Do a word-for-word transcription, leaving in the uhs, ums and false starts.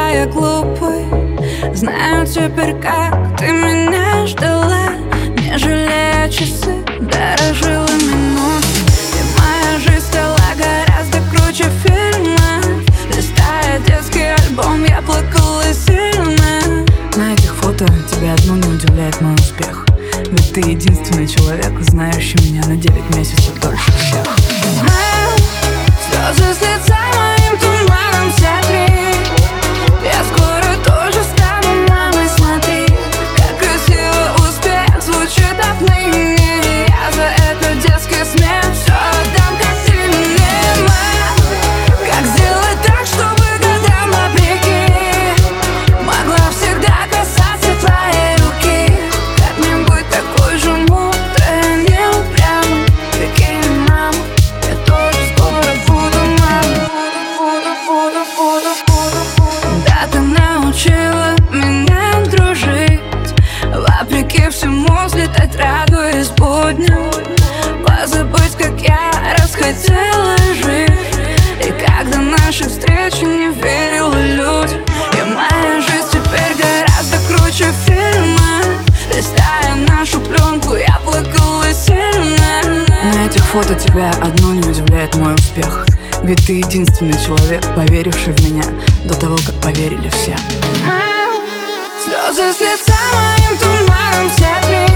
была я глупой. Знаю теперь, как ты меня ждала, не жалея часы, дорожила минут. И моя жизнь стала гораздо круче фильма. Листая детский альбом, я плакала сильно. На этих фото тебя одно не удивляет мой успех. Ведь ты единственный человек, знающий меня на девять месяцев дольше всех. Слезы с лица моим туманом сотри. Я скоро тоже стану мамой, смотри, как красиво успех звучит отныне. Я за это детский смех все отдам, как ты мне, мам. Как сделать так, чтобы годам вопреки могла всегда касаться твоей руки? Как мне быть такой же мудрой, а не упрямой? Прикинь, мама, я тоже скоро буду мамой. Буду, буду, буду, буду, буду. Да, ты научила меня дружить, вопреки всему взлетать, радуясь будням, позабыть, как я расхотела жить. И когда наши встречи не верила людям, и моя жизнь теперь гораздо круче фильма. Листая нашу пленку, я плакала сильно. На этих фото тебя одно не удивляет мой успех. Ведь ты единственный человек, поверивший в меня до того, как поверили все. Слезы с лица моим туманом сотри.